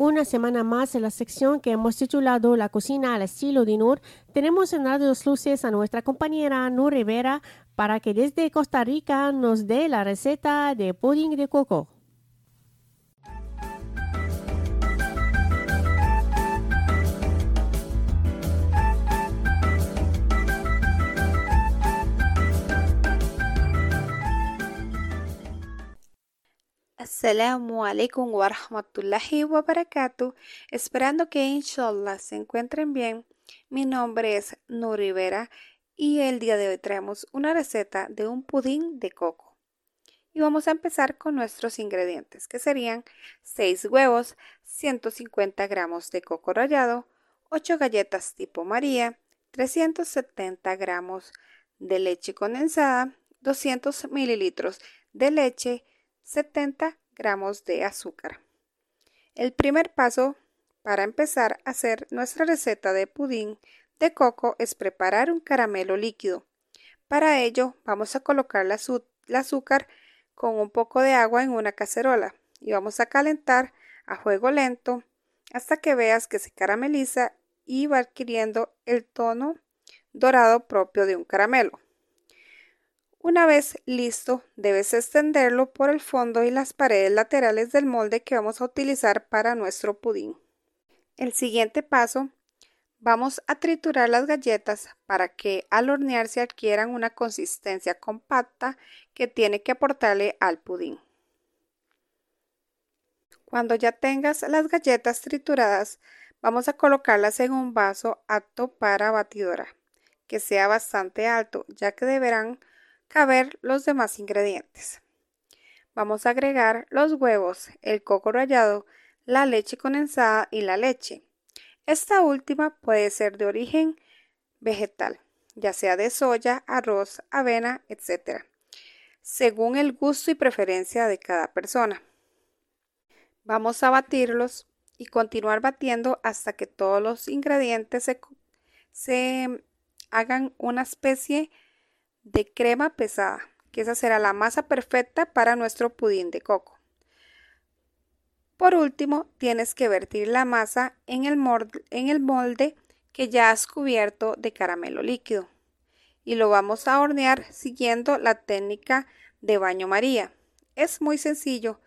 Una semana más en la sección que hemos titulado La cocina al estilo de Nur, tenemos en Radio Luces a nuestra compañera Nur Rivera para que desde Costa Rica nos dé la receta de pudding de coco. Assalamu alaikum wa rahmatullahi wa barakatuh. Esperando que inshallah se encuentren bien. Mi nombre es Nur Rivera y el día de hoy traemos una receta de un pudín de coco. Y vamos a empezar con nuestros ingredientes, que serían 6 huevos, 150 gramos de coco rallado, 8 galletas tipo María, 370 gramos de leche condensada, 200 mililitros de leche, 70 gramos de azúcar. El primer paso para empezar a hacer nuestra receta de pudín de coco es preparar un caramelo líquido. Para ello vamos a colocar el azúcar con un poco de agua en una cacerola y vamos a calentar a fuego lento hasta que veas que se carameliza y va adquiriendo el tono dorado propio de un caramelo. Una vez listo, debes extenderlo por el fondo y las paredes laterales del molde que vamos a utilizar para nuestro pudín. El siguiente paso, vamos a triturar las galletas para que al hornearse adquieran una consistencia compacta que tiene que aportarle al pudín. Cuando ya tengas las galletas trituradas, vamos a colocarlas en un vaso apto para batidora, que sea bastante alto, ya que deberán caber los demás ingredientes. Vamos a agregar los huevos, el coco rallado, la leche condensada y la leche. Esta última puede ser de origen vegetal, ya sea de soya, arroz, avena, etc., según el gusto y preferencia de cada persona. Vamos a batirlos y continuar batiendo hasta que todos los ingredientes se hagan una especie de crema pesada, que esa será la masa perfecta para nuestro pudín de coco. Por último, tienes que vertir la masa en el molde que ya has cubierto de caramelo líquido y lo vamos a hornear siguiendo la técnica de baño María. Es muy sencillo.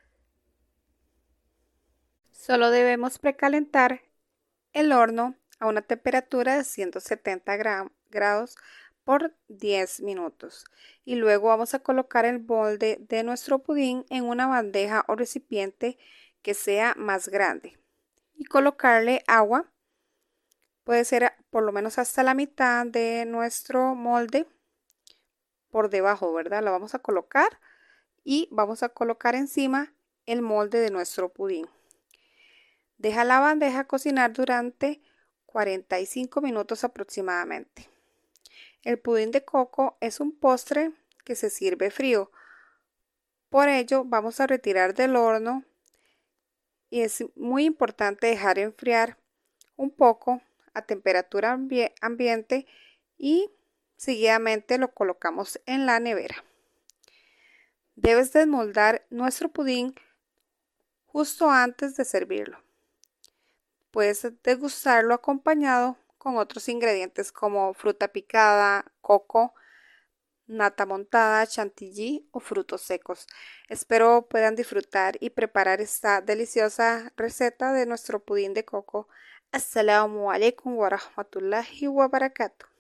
Solo debemos precalentar el horno a una temperatura de 170 grados por 10 minutos y luego vamos a colocar el molde de nuestro pudín en una bandeja o recipiente que sea más grande y colocarle agua, puede ser por lo menos hasta la mitad de nuestro molde por debajo, ¿verdad? Lo vamos a colocar y vamos a colocar encima el molde de nuestro pudín. Deja la bandeja cocinar durante 45 minutos aproximadamente. El pudín de coco es un postre que se sirve frío. Por ello, vamos a retirar del horno y es muy importante dejar enfriar un poco a temperatura ambiente y seguidamente lo colocamos en la nevera. Debes desmoldar nuestro pudín justo antes de servirlo. Puedes degustarlo acompañado con otros ingredientes como fruta picada, coco, nata montada, chantilly o frutos secos. Espero puedan disfrutar y preparar esta deliciosa receta de nuestro pudín de coco. Assalamu alaikum wa rahmatullahi wa barakatuh.